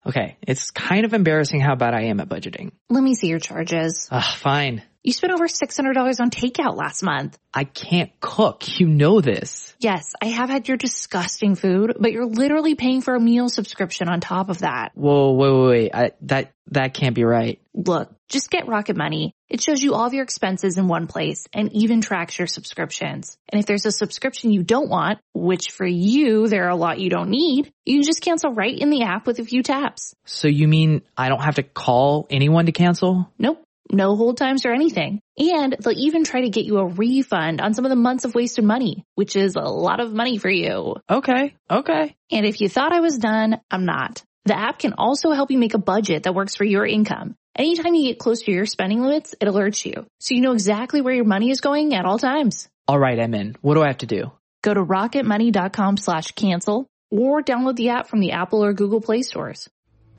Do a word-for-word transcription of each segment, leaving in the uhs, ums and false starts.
Okay, it's kind of embarrassing how bad I am at budgeting. Let me see your charges. Ugh, fine. You spent over six hundred dollars on takeout last month. I can't cook. You know this. Yes, I have had your disgusting food, but you're literally paying for a meal subscription on top of that. Whoa, wait, wait, wait. I, that, that can't be right. Look, just get Rocket Money. It shows you all of your expenses in one place and even tracks your subscriptions. And if there's a subscription you don't want, which for you, there are a lot you don't need, you can just cancel right in the app with a few taps. So you mean I don't have to call anyone to cancel? Nope. No hold times or anything. And they'll even try to get you a refund on some of the months of wasted money, which is a lot of money for you. Okay, okay. And if you thought I was done, I'm not. The app can also help you make a budget that works for your income. Anytime you get close to your spending limits, it alerts you, so you know exactly where your money is going at all times. All right, I'm in. What do I have to do? Go to rocketmoney.com slash cancel or download the app from the Apple or Google Play stores.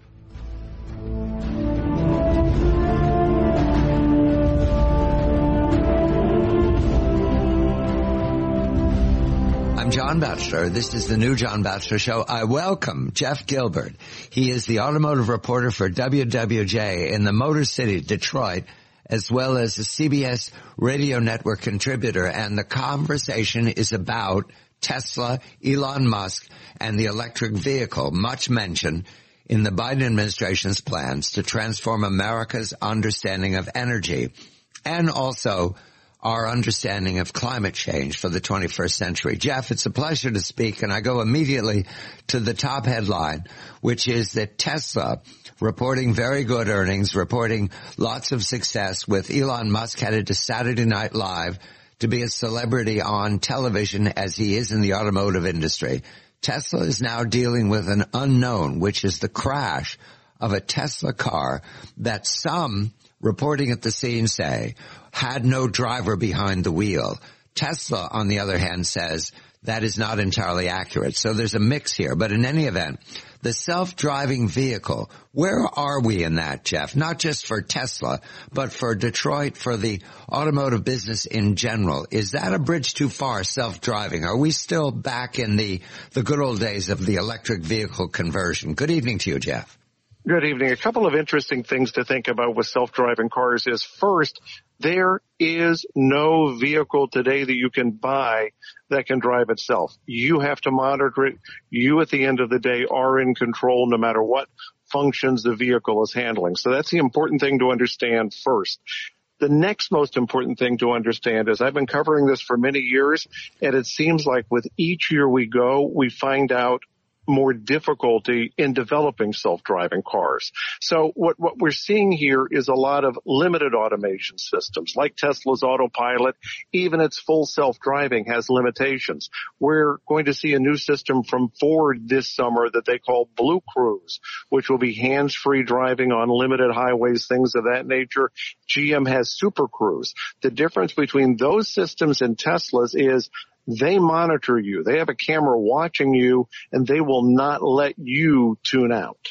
I'm John Batchelor. This is the new John Batchelor Show. I welcome Jeff Gilbert. He is the automotive reporter for W W J in the Motor City, Detroit, as well as a C B S radio network contributor. And the conversation is about Tesla, Elon Musk, and the electric vehicle, much mentioned in the Biden administration's plans to transform America's understanding of energy and also our understanding of climate change for the twenty-first century. Jeff, it's a pleasure to speak, and I go immediately to the top headline, which is that Tesla reporting very good earnings, reporting lots of success, with Elon Musk headed to Saturday Night Live to be a celebrity on television as he is in the automotive industry. Tesla is now dealing with an unknown, which is the crash of a Tesla car that some reporting at the scene say had no driver behind the wheel. Tesla, on the other hand, says that is not entirely accurate. So there's a mix here. But in any event, the self-driving vehicle, where are we in that, Jeff? Not just for Tesla, but for Detroit, for the automotive business in general. Is that a bridge too far, self-driving? Are we still back in the, the good old days of the electric vehicle conversion? Good evening to you, Jeff. Good evening. A couple of interesting things to think about with self-driving cars is, first, there is no vehicle today that you can buy that can drive itself. You have to monitor it. You, at the end of the day, are in control no matter what functions the vehicle is handling. So that's the important thing to understand first. The next most important thing to understand is I've been covering this for many years, and it seems like with each year we go, we find out more difficulty in developing self-driving cars. So what, what we're seeing here is a lot of limited automation systems, like Tesla's autopilot. Even its full self-driving has limitations. We're going to see a new system from Ford this summer that they call Blue Cruise, which will be hands-free driving on limited highways, things of that nature. G M has Super Cruise. The difference between those systems and Tesla's is they monitor you. They have a camera watching you, and they will not let you tune out.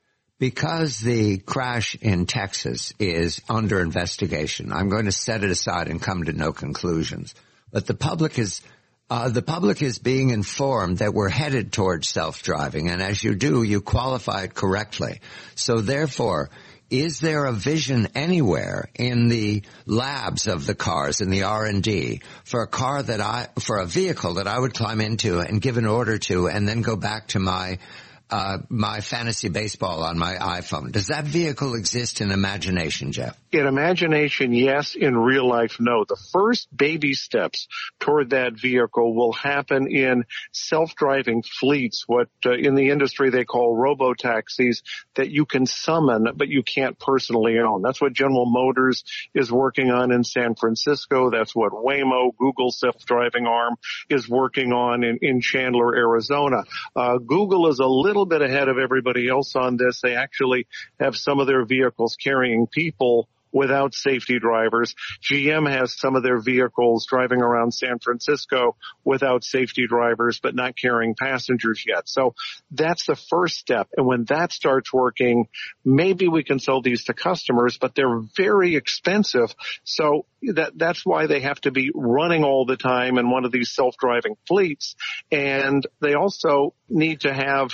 Because the crash in Texas is under investigation, I'm going to set it aside and come to no conclusions. But the public is uh, the public is being informed that we're headed towards self-driving, and as you do, you qualify it correctly. So therefore, is there a vision anywhere in the labs of the cars, in the R and D, for a car that I, for a vehicle that I would climb into and give an order to and then go back to my, uh, my fantasy baseball on my iPhone? Does that vehicle exist in imagination, Jeff? In imagination, yes. In real life, no. The first baby steps toward that vehicle will happen in self-driving fleets, what uh, in the industry they call robo-taxis, that you can summon, but you can't personally own. That's what General Motors is working on in San Francisco. That's what Waymo, Google's self-driving arm, is working on in, in Chandler, Arizona. Uh, Google is a little bit ahead of everybody else on this. They actually have some of their vehicles carrying people without safety drivers. G M has some of their vehicles driving around San Francisco without safety drivers, but not carrying passengers yet. So that's the first step. And when that starts working, maybe we can sell these to customers, but they're very expensive. So that, that's why they have to be running all the time in one of these self-driving fleets. And they also need to have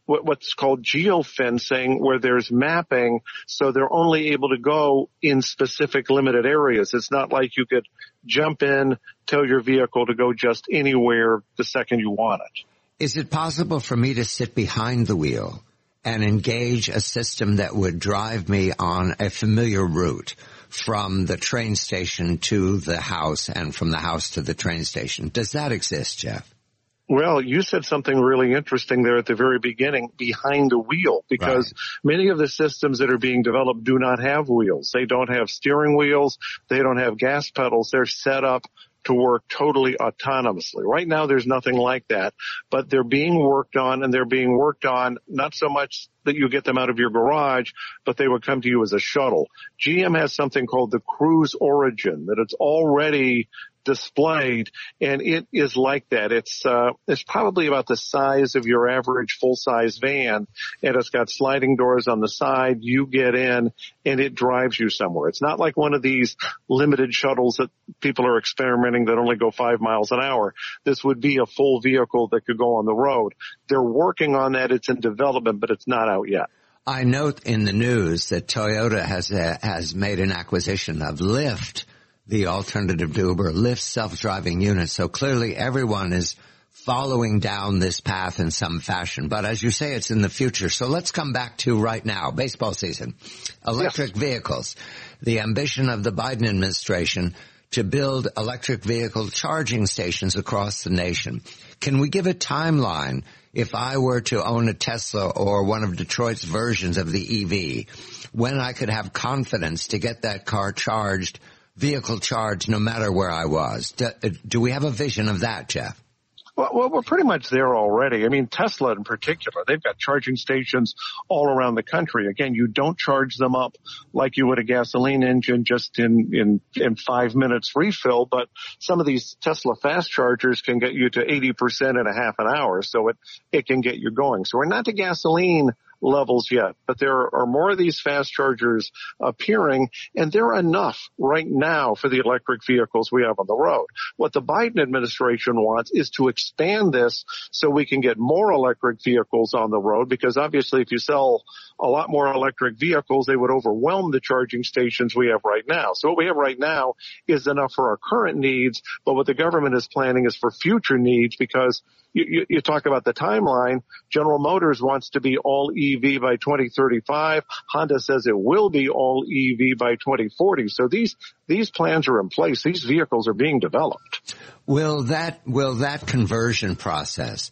what, what's called geofencing, where there's mapping, so they're only able to go in specific limited areas. It's not like you could jump in, tell your vehicle to go just anywhere the second you want it. Is it possible for me to sit behind the wheel and engage a system that would drive me on a familiar route from the train station to the house and from the house to the train station? Does that exist, Jeff? Well, you said something really interesting there at the very beginning, behind the wheel, because right. many of the systems that are being developed do not have wheels. They don't have steering wheels. They don't have gas pedals. They're set up to work totally autonomously. Right now, there's nothing like that, but they're being worked on, and they're being worked on not so much that you get them out of your garage, but they would come to you as a shuttle. G M has something called the Cruise Origin that it's already displayed, and it is like that. It's uh it's probably about the size of your average full-size van, and it's got sliding doors on the side. You get in, and it drives you somewhere. It's not like one of these limited shuttles that people are experimenting that only go five miles an hour. This would be a full vehicle that could go on the road. They're working on that. It's in development, but it's not out yet. I note in the news that Toyota has uh, has made an acquisition of Lyft, the alternative to Uber, Lyft self-driving units. So clearly everyone is following down this path in some fashion. But as you say, it's in the future. So let's come back to right now, baseball season, electric yes. vehicles. The ambition of the Biden administration to build electric vehicle charging stations across the nation. Can we give a timeline? If I were to own a Tesla or one of Detroit's versions of the E V, when I could have confidence to get that car charged, vehicle charged, no matter where I was. Do, do we have a vision of that, Jeff? Well, well, we're pretty much there already. I mean, Tesla in particular, they've got charging stations all around the country. Again, you don't charge them up like you would a gasoline engine just in, in, in five minutes refill, but some of these Tesla fast chargers can get you to eighty percent in a half an hour, so it, it can get you going. So we're not to gasoline levels yet, but there are more of these fast chargers appearing, and they're enough right now for the electric vehicles we have on the road. What the Biden administration wants is to expand this so we can get more electric vehicles on the road, because obviously if you sell a lot more electric vehicles, they would overwhelm the charging stations we have right now. So what we have right now is enough for our current needs, but what the government is planning is for future needs, because you, you, you talk about the timeline. General Motors wants to be all E V by twenty thirty-five. Honda says it will be all E V by twenty forty. So these these plans are in place. These vehicles are being developed. Will that will that conversion process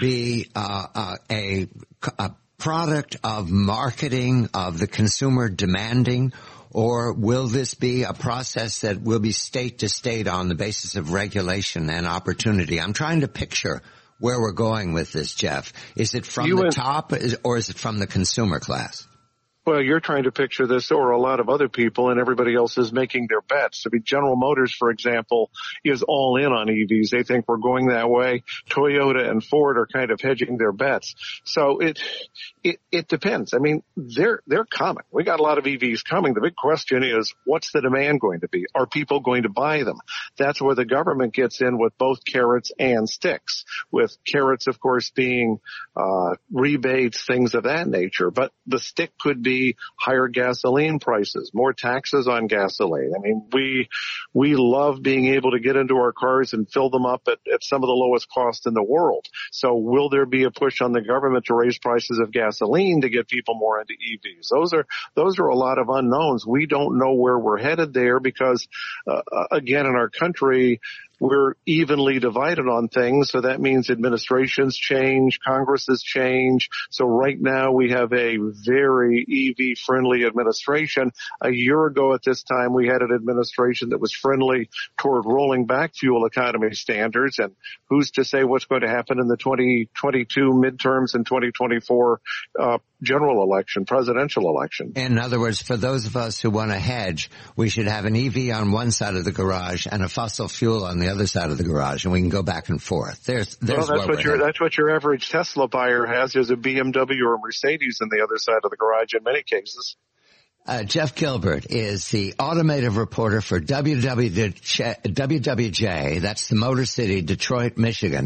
be uh, uh, a, a product of marketing, of the consumer demanding, or will this be a process that will be state to state on the basis of regulation and opportunity? I'm trying to picture where we're going with this, Jeff. Is it from you the and, top or is it from the consumer class? Well, you're trying to picture this, or a lot of other people, and everybody else is making their bets. I mean, General Motors, for example, is all in on E Vs. They think we're going that way. Toyota and Ford are kind of hedging their bets. So it, it, it depends. I mean, they're, they're coming. We got a lot of E Vs coming. The big question is, what's the demand going to be? Are people going to buy them? That's where the government gets in with both carrots and sticks, with carrots, of course, being, uh, rebates, things of that nature. But the stick could be higher gasoline prices, more taxes on gasoline. I mean, we we love being able to get into our cars and fill them up at, at some of the lowest cost in the world. So will there be a push on the government to raise prices of gasoline to get people more into E Vs? Those are those are a lot of unknowns. We don't know where we're headed there because, uh, again, in our country, we're evenly divided on things, so that means administrations change, Congresses change. So right now we have a very E V-friendly administration. A year ago at this time, we had an administration that was friendly toward rolling back fuel economy standards, and who's to say what's going to happen in the twenty twenty-two midterms and twenty twenty-four uh, general election, presidential election. In other words, for those of us who want to hedge, we should have an E V on one side of the garage and a fossil fuel on the other side of the garage, and we can go back and forth. There's, there's well, that's what your headed. that's what your average Tesla buyer has, is a B M W or a Mercedes on the other side of the garage in many cases. Uh, Jeff Gilbert is the automotive reporter for W W J, that's the Motor City, Detroit, Michigan.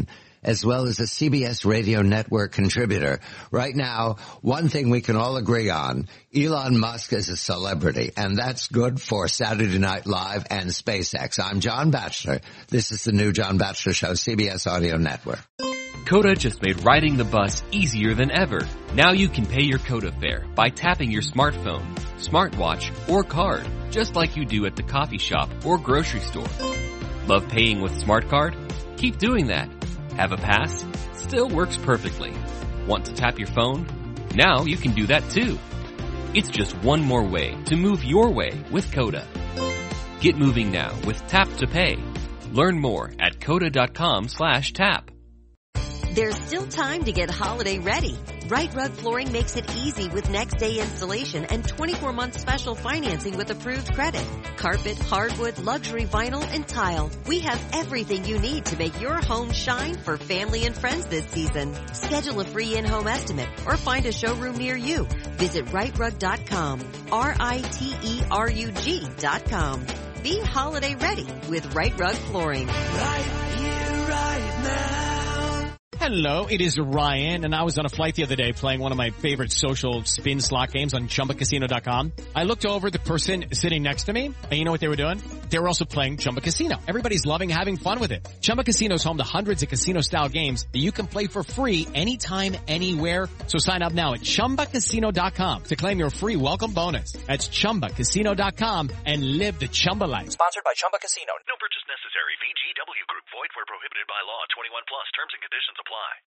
as well as a C B S Radio Network contributor. Right now, one thing we can all agree on, Elon Musk is a celebrity, and that's good for Saturday Night Live and SpaceX. I'm John Batchelor. This is the new John Batchelor Show, C B S Audio Network. Coda just made riding the bus easier than ever. Now you can pay your Coda fare by tapping your smartphone, smartwatch, or card, just like you do at the coffee shop or grocery store. Love paying with Smart Card? Keep doing that. Have a pass? Still works perfectly. Want to tap your phone? Now you can do that too. It's just one more way to move your way with Coda. Get moving now with Tap to Pay. Learn more at coda.com slash tap. There's still time to get holiday ready. Right Rug Flooring makes it easy with next day installation and twenty-four month special financing with approved credit. Carpet, hardwood, luxury vinyl, and tile. We have everything you need to make your home shine for family and friends this season. Schedule a free in-home estimate or find a showroom near you. Visit right rug dot com. R I T E R U G dot com. Be holiday ready with Right Rug Flooring. Right here, right now. Hello, it is Ryan, and I was on a flight the other day playing one of my favorite social spin slot games on Chumba Casino dot com. I looked over at the person sitting next to me, and you know what they were doing? They were also playing Chumba Casino. Everybody's loving having fun with it. Chumba Casino is home to hundreds of casino-style games that you can play for free anytime, anywhere. So sign up now at Chumba Casino dot com to claim your free welcome bonus. That's Chumba Casino dot com and live the Chumba life. Sponsored by Chumba Casino. No purchase necessary. V G W Group. Void where prohibited by law. twenty-one plus. Terms and conditions apply.